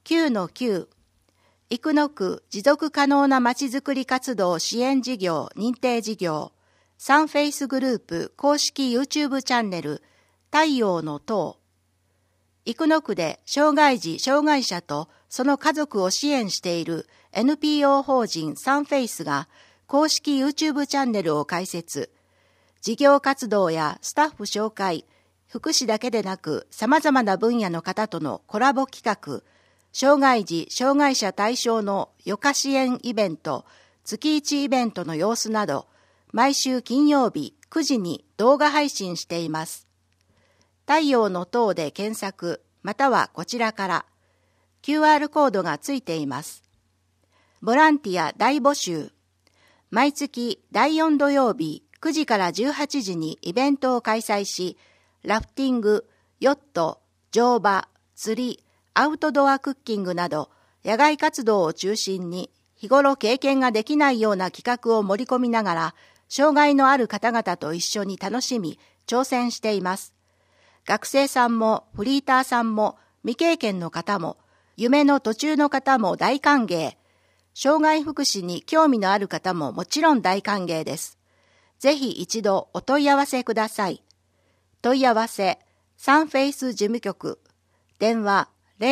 9-9 生野区持続可能なまちづくり活動支援事業認定事業サンフェイスグループ公式 YouTube チャンネル太陽の塔。生野区で障害児・障害者とその家族を支援している NPO 法人サンフェイスが公式 YouTube チャンネルを開設。事業活動やスタッフ紹介、福祉だけでなく様々な分野の方とのコラボ企画、障害児・障害者対象の余暇支援イベント、月1イベントの様子など、毎週金曜日9時に動画配信しています。太陽の塔で検索、またはこちらから QR コードがついています。ボランティア大募集。毎月第4土曜日9時から18時にイベントを開催し、ラフティング、ヨット、乗馬、釣り、アウトドアクッキングなど野外活動を中心に日頃経験ができないような企画を盛り込みながら障害のある方々と一緒に楽しみ挑戦しています。学生さんもフリーターさんも未経験の方も夢の途中の方も大歓迎。障害福祉に興味のある方ももちろん大歓迎です。ぜひ一度お問い合わせください。問い合わせサンフェイス事務局電話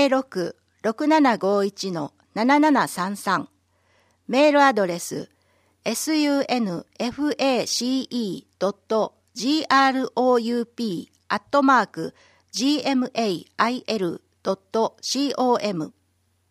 06-6751-7733メールアドレスsunface.group@gmail.com